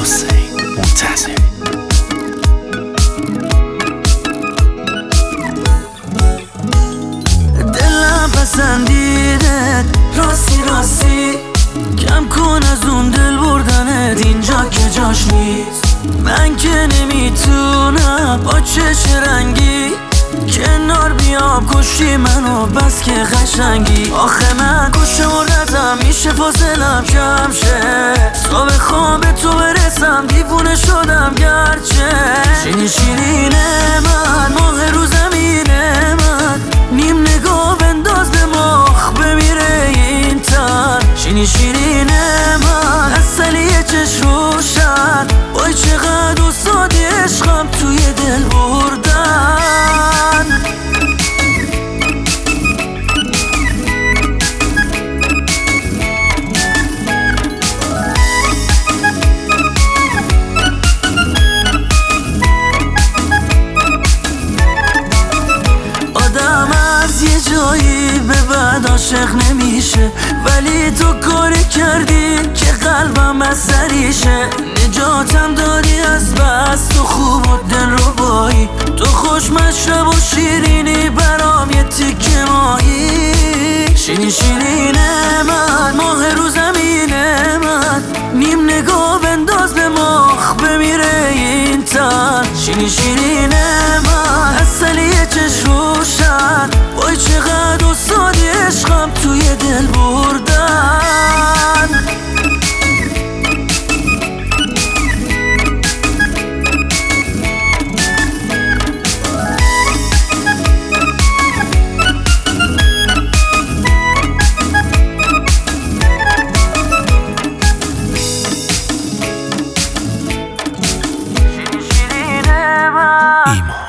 حسین منتظر. دلم پسندیدت راستی راستی، کم کن از اون دل بردنت اینجا که جاش نیست. من که نمیتونم با چش رنگی کنار بیام، کشی منو بس که قشنگی. آخه من کش مردتم، میشه فاصلم کم شه تا بخوام به تو برسم، دیوونه شدم گرچه. شیرین شیرین من، ماه رو زمین من، نیم نگاه بنداز به مخ بمیره این تن. شیرین شیرین من، اصلی چش روشن، وای چقدر استادی عشقم توی دل بردن. آدم از یه جایی به بعد عاشق نمیشه، ولی تو کاری کردی که قلبم از سریشه. نجاتم دادی از بس، تو خوب و دل رو بایی، تو خوش مشرب و شیرینی برام یه تیکه مایی. شیرین شیرین من، ماه رو زمین من، نیم نگاه بنداز به مخ بمیره این تن. شیرین شیرین من، اصلی چش روشن، وای چقدر استادی عشقم توی دل بردن. ایمان